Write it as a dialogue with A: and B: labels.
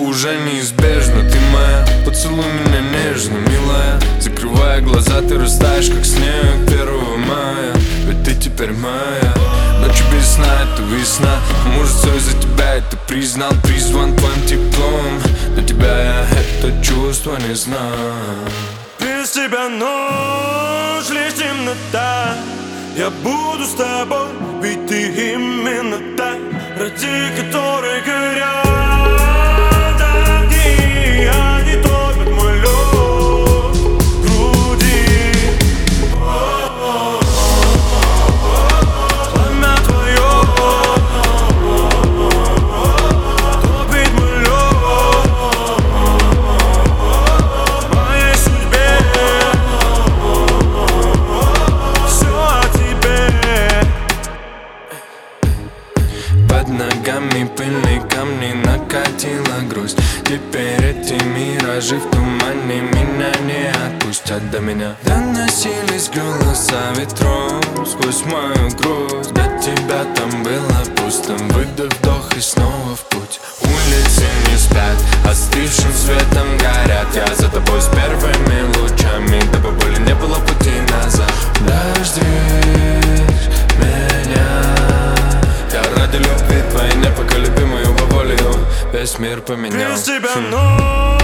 A: уже неизбежно. Ты моя, поцелуй меня нежно, милая. Закрывая глаза, ты растаешь, как снег 1 мая. Ведь ты теперь моя. Ночью без сна, это весна. Может, все из-за тебя это признал. Призван твоим теплом. Для тебя я это чувство не знаю.
B: Без тебя ночь, лишь темнота. Я буду с тобой, ведь ты именно та, ради которой горят огни. Они топят мой лед в груди. Пламя твое топит мой лед в моей судьбе.
A: Под ногами пыльные камни, накатила грусть. Теперь эти миражи в тумане меня не отпустят. До меня доносились голоса ветров сквозь мою грудь. До тебя там было пусто. Выдох, вдох и снова в путь. Улицы не спят, остывшим светом горят. Я за тобой с первыми лучами, дабы боли не было пути назад. Дождись меня, я ради любви твоей непоколебимой волею весь мир поменял.
B: Без тебя ночь.